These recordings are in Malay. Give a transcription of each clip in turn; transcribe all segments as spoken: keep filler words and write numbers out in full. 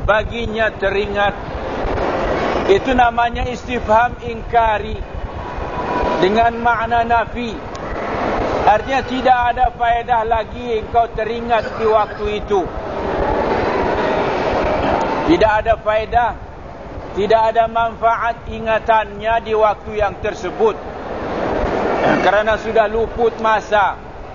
baginya teringat. Itu namanya istifham ingkari dengan makna nafi. Artinya tidak ada faedah lagi engkau teringat di waktu itu. Tidak ada faedah, tidak ada manfaat ingatannya di waktu yang tersebut, kerana sudah luput masa.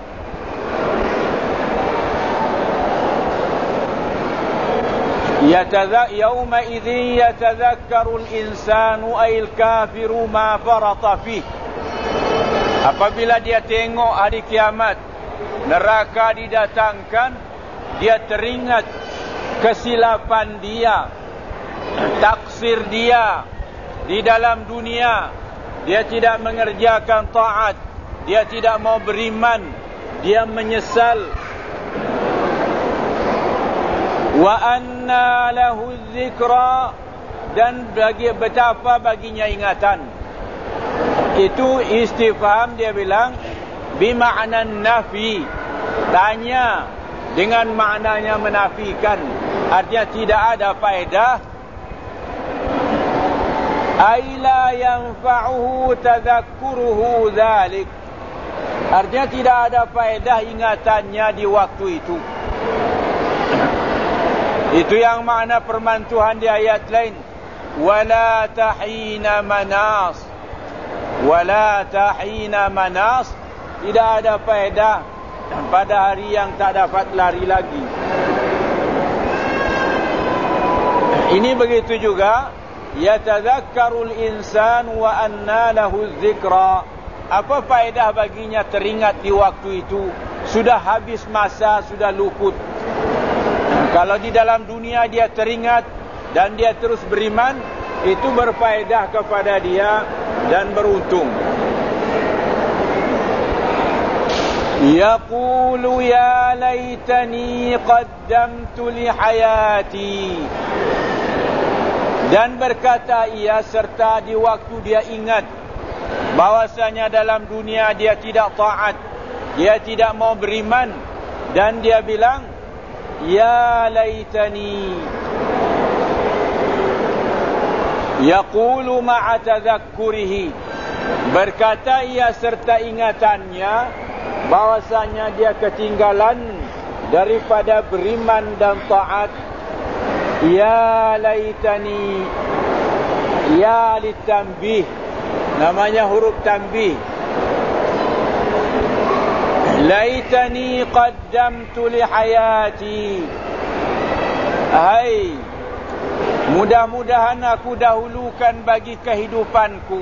Yatadza yauma idzin yatadzakkaru al-insanu ay al-kafiru ma farata fih. Apabila dia tengok hari kiamat, neraka didatangkan, dia teringat kesilapan dia, taksir dia di dalam dunia. Dia tidak mengerjakan taat, dia tidak mau beriman, dia menyesal. Wa anna lahu dzikra, dan bagi betapa baginya ingatan. Itu istifham, dia bilang bima'na nafi, tanya dengan maknanya menafikan, artinya tidak ada faedah. Ay la yanfa'uhu tadhakkuruhu dzalik, artinya tidak ada faedah ingatannya di waktu itu. Itu yang makna permantuhan di ayat lain, wala tahina manas, wala tahina manas, tidak ada faedah pada hari yang tak dapat lari lagi. Ini begitu juga, yatadzakkarul insan wa anna lahu dzikra. Apa faedah baginya teringat di waktu itu? Sudah habis masa, sudah luput. Kalau di dalam dunia dia teringat dan dia terus beriman, itu berfaedah kepada dia dan beruntung. Yaqulu ya laitani qaddamtu li hayati, dan berkata ia serta di waktu dia ingat bahwasanya dalam dunia dia tidak taat, dia tidak mau beriman, dan dia bilang ya laitani. Yaqulu ma'a tadhakkurihi, berkata ia serta ingatannya bahwasanya dia ketinggalan daripada beriman dan taat. Ya laitani, ya litanbih, namanya huruf tanbih. Laitani qaddamtu li hayati, hai, mudah-mudahan aku dahulukan bagi kehidupanku.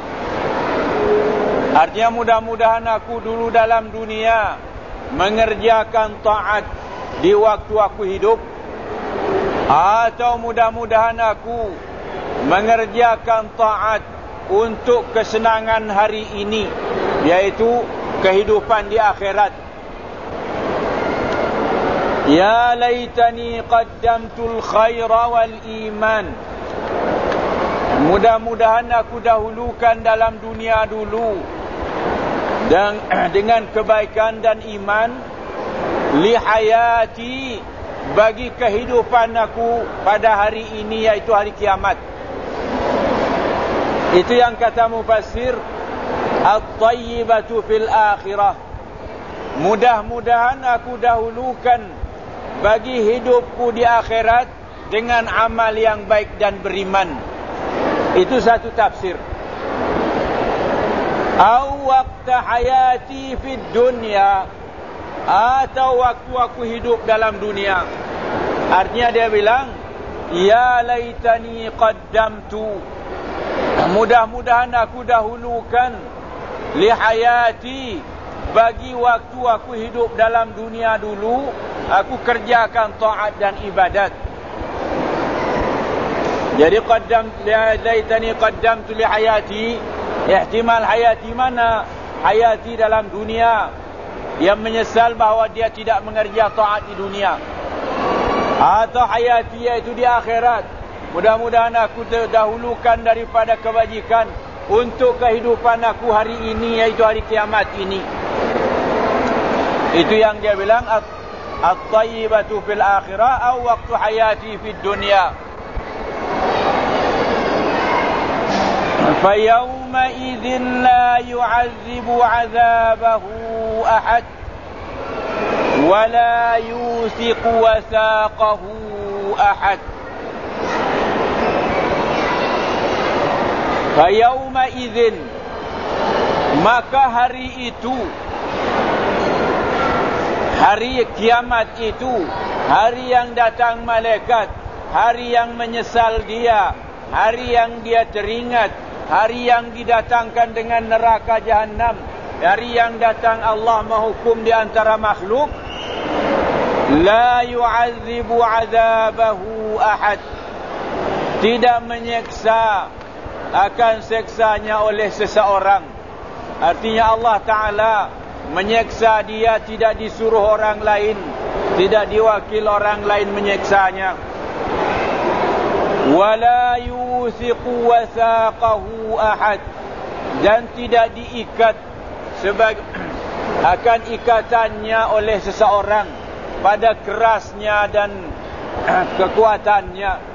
Artinya mudah-mudahan aku dulu dalam dunia mengerjakan taat di waktu aku hidup, atau mudah-mudahan aku mengerjakan taat untuk kesenangan hari ini, yaitu kehidupan di akhirat. Ya laitani qaddamtul khaira wal iman, mudah-mudahan aku dahulukan dalam dunia dulu dan dengan kebaikan dan iman, li hayati, bagi kehidupan aku pada hari ini, yaitu hari kiamat. Itu yang kata mufassir, at-tayyibatu fil akhirah, mudah-mudahan aku dahulukan bagi hidupku di akhirat dengan amal yang baik dan beriman. Itu satu tafsir. Au waqta hayati fid dunya, atau waktu aku hidup dalam dunia. Artinya dia bilang ya laitani qaddamtu, mudah-mudahan aku dahulukan li hayati, bagi waktu aku hidup dalam dunia dulu, aku kerjakan taat dan ibadat. Jadi qaddam laitani qaddamtu li hayati, ihtimal hayati mana? Hayati dalam dunia, dia menyesal bahawa dia tidak mengerja taat di dunia, atau hayati iaitu di akhirat, mudah-mudahan aku dahulukan daripada kebajikan untuk kehidupan aku hari ini, yaitu hari kiamat ini. Itu yang dia bilang at-tayyibatu fil akhirah atau waktu hayati fid dunya. Fa yawma idzin la yu'azzibu 'adzabahu ahad wa la yusiqu wasaqahu ahad. Fa yawma idzin, maka hari itu, hari kiamat itu, hari yang datang malaikat, hari yang menyesal dia, hari yang dia teringat, hari yang didatangkan dengan neraka jahanam, hari yang datang Allah menghukum di antara makhluk. La yu'azzibu 'adzabahu ahad, tidak menyeksa akan seksanya oleh seseorang. Artinya Allah Ta'ala menyeksa dia, tidak disuruh orang lain, tidak diwakil orang lain menyeksanya. Wala yusiqu wasaqahu ahad, dan tidak diikat sebagai akan ikatannya oleh seseorang pada kerasnya dan kekuatannya.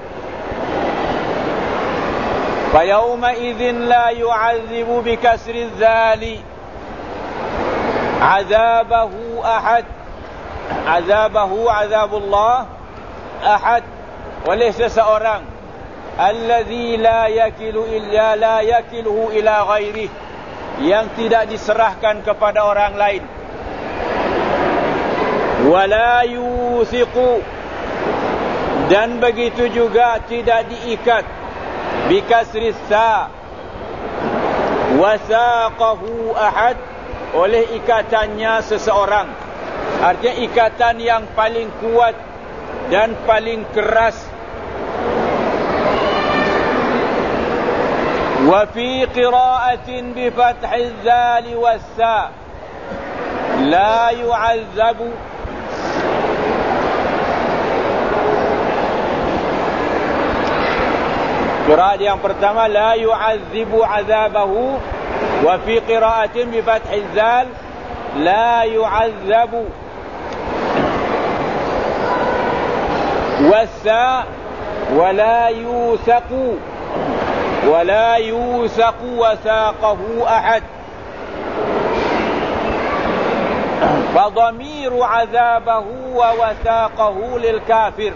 Fayawma idzin la yu'azzibu bikasri dzali 'adzabahu ahad, 'adzabahu 'adzabullah ahad, oleh seseorang alladzi la yakilu illa la yakiluhu ila ghairihi, yang tidak diserahkan kepada orang lain. Wala yusiqu, dan begitu juga tidak diikat bikasri sa wasaqahu ahad, oleh ikatannya seseorang. Artinya ikatan yang paling kuat dan paling keras. Wa fi qira'atin bi fathil zal was sa la yu'azzabu, qiraat yang pertama la yu'azzibu 'adzabahu, wa fi qira'atin bi fathil zal la yu'azzabu, wasa wa la yusaqu wa la yusaqu wasaqahu ahad. Fa dhamiru 'adzabahu wa wasaqahu lil kafir.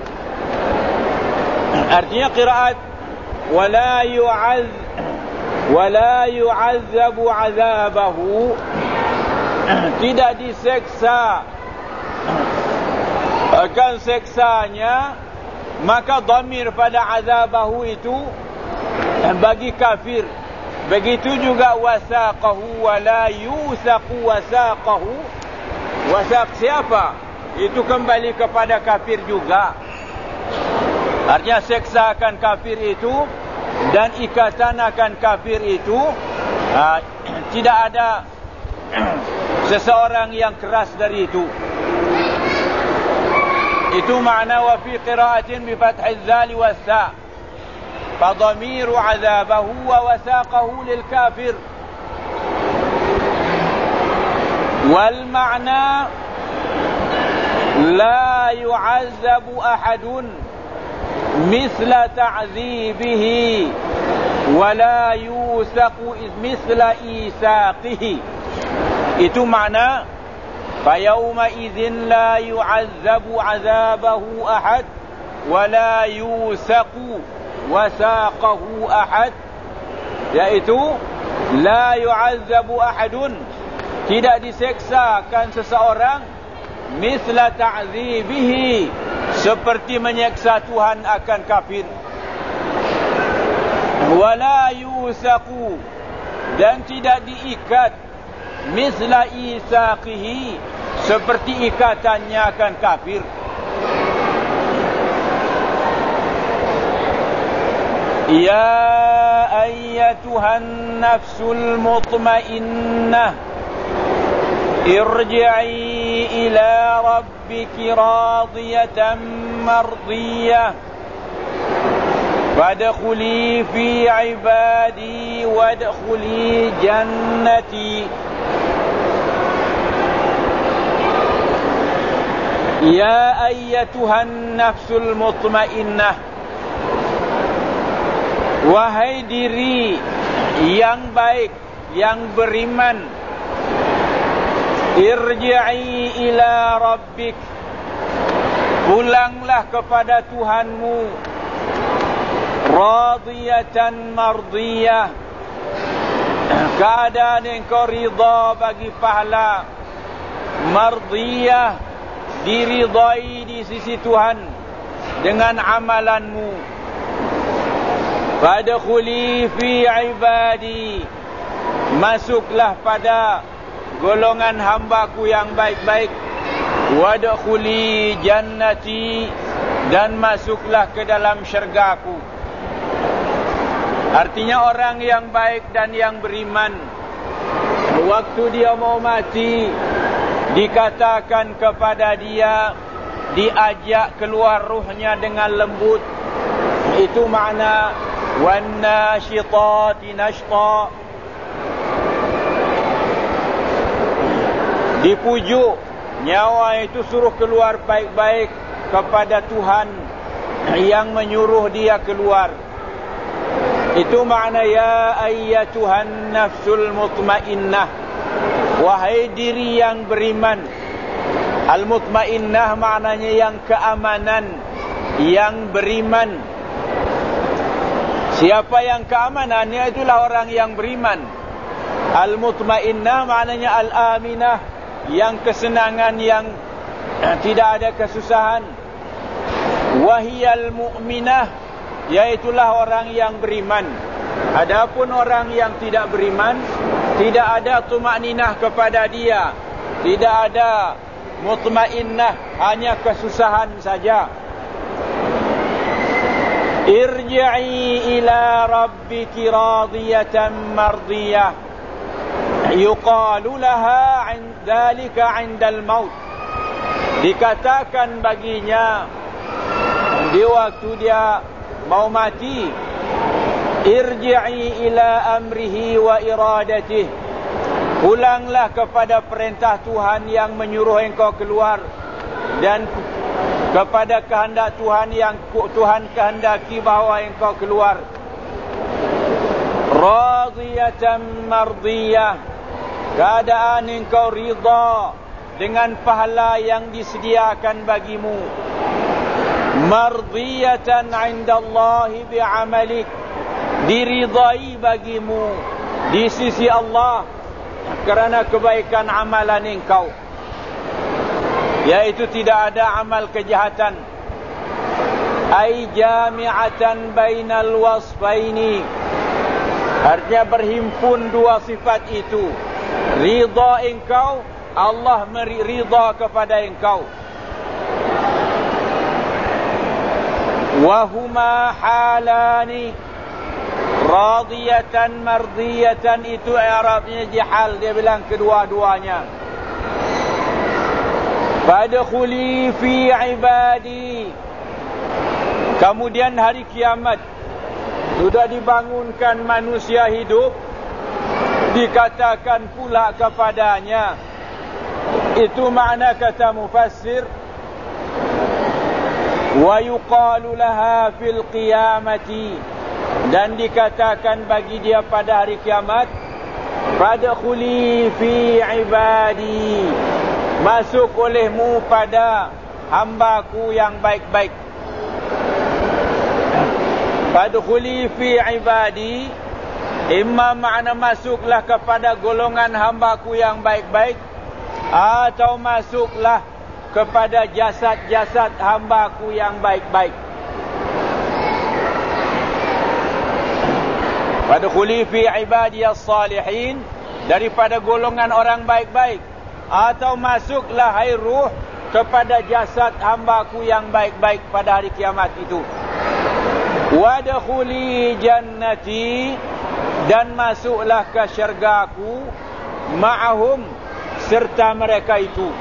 Artinya qiraat wala yu'azz wala yu'azzabu 'adzabahu, tidak diseksa akan seksanya, maka dhamir pada 'adzabahu itu bagi kafir. Begitu juga wasaqahu wala yusaqu wasaqahu. Wasaq siapa? Itu kembali kepada kafir juga. Artinya seksa akan kafir itu dan ikatan akan kafir itu, uh, tidak ada seseorang yang keras dari itu. Itu makna wa fi qira'atin bi fathil zal was sa, fa dhamiru 'adzabahu wa wasaqahu lil kafir. Wal ma'na la yu'azzabu ahadun misla ta'zibihi wa la yusaqu misla isaqihi. Itu makna fa yawma idzin la yu'azzabu 'adzabahu ahad wa la yusaqu wasaqahu ahad, yaitu la yu'azzabu ahadun, tidak diseksakan seseorang, misla ta'zibihi, seperti menyeksa Tuhan akan kafir. Wala yusaqu, dan tidak diikat, misla isaqihi, seperti ikatannya akan kafir. Ya ayyatuhan nafsul mutmainnah, irji'i ila rabbiki radiyatan mardiyah, fadkhuli fi ibadi wadkhuli jannati. Ya ayyatuhan nafsul mutmainnah, wahai diri yang baik, yang beriman, irji'i ila rabbik, pulanglah kepada Tuhanmu, radiyatan mardiyah, keadaan engkau ridha bagi pahala, mardiyah, diridai di sisi Tuhan dengan amalanmu. Fadkhuli fi ibadi, masuklah pada golongan hambaku yang baik-baik. Wadkhuli jannati, dan masuklah ke dalam syurgaku. Artinya orang yang baik dan yang beriman, waktu dia mau mati, dikatakan kepada dia, diajak keluar ruhnya dengan lembut. Itu makna wan nashitati nashta, dipujuk nyawa itu, suruh keluar baik-baik kepada Tuhan yang menyuruh dia keluar. Itu makna ya ayyatuhan nafsul mutmainnah, wahai diri yang beriman. Al-mutmainnah maknanya yang keamanan, yang beriman. Siapa yang keamanannya, itulah orang yang beriman. Al-mutmainnah maknanya al-aminah, yang kesenangan, yang tidak ada kesusahan. Wahiyal mu'minah, yaitulah orang yang beriman. Adapun orang yang tidak beriman, tidak ada tumakninah kepada dia, tidak ada mutmainnah, hanya kesusahan saja. Irji'i ila rabbiki radiyatan mardiyah, yuqalu laha dzalika 'indal maut, dikatakan baginya di waktu dia mau mati, irji'i ila amrihi wa iradatih, pulanglah kepada perintah Tuhan yang menyuruh engkau keluar, dan kepada kehendak Tuhan yang Tuhan kehendaki bahawa engkau keluar. Radiyatan mardiyah, keadaan engkau ridha dengan pahala yang disediakan bagimu. Mardiyatan 'indallahi bi'amalik, diridai bagimu di sisi Allah kerana kebaikan amalan engkau, yaitu tidak ada amal kejahatan. Ai jami'atan bainal wasfaini, artinya berhimpun dua sifat itu. Ridha engkau, Allah meridha kepada engkau. Wahuma halani, radiyatan mardiyatan, itu i'rabnya jihal, dia bilang kedua-duanya. Fadkhuli fi ibadi, kemudian hari kiamat sudah dibangunkan manusia hidup, dikatakan pula kepadanya, itu makna kata mufassir, wa yuqalu laha fil qiyamati, dan dikatakan bagi dia pada hari kiamat, fadkhuli fi ibadi, masuk olehmu pada hambaku yang baik-baik. Fadkhuli fi ibadi, imma makna masuklah kepada golongan hambaku yang baik-baik, atau masuklah kepada jasad-jasad hambaku yang baik-baik. Fadkhuli fi ibadiyas salihin, daripada golongan orang baik-baik, atau masuklah hai ruh kepada jasad hambaku yang baik-baik pada hari kiamat itu. Wadkhuli jannati, dan masuklah ke syurgaku, ma'ahum, serta mereka itu.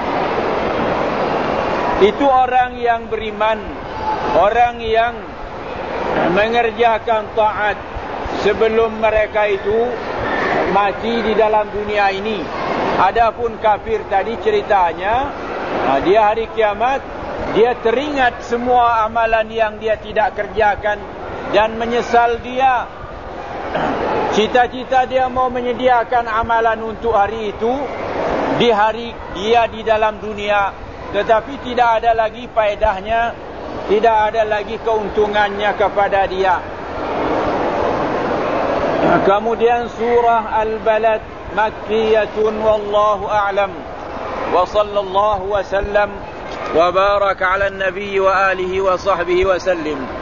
Itu orang yang beriman, orang yang mengerjakan taat sebelum mereka itu mati di dalam dunia ini. Adapun kafir tadi ceritanya, Ha, dia hari kiamat, dia teringat semua amalan yang dia tidak kerjakan dan menyesal dia. Cita-cita dia mau menyediakan amalan untuk hari itu di hari dia di dalam dunia, tetapi tidak ada lagi faedahnya, tidak ada lagi keuntungannya kepada dia. Kemudian surah Al-Balad makkiyatun wallahu a'lam. Wa sallallahu wa sallam wa baraka ala an-nabiy wa alihi wa sahbihi wa sallim.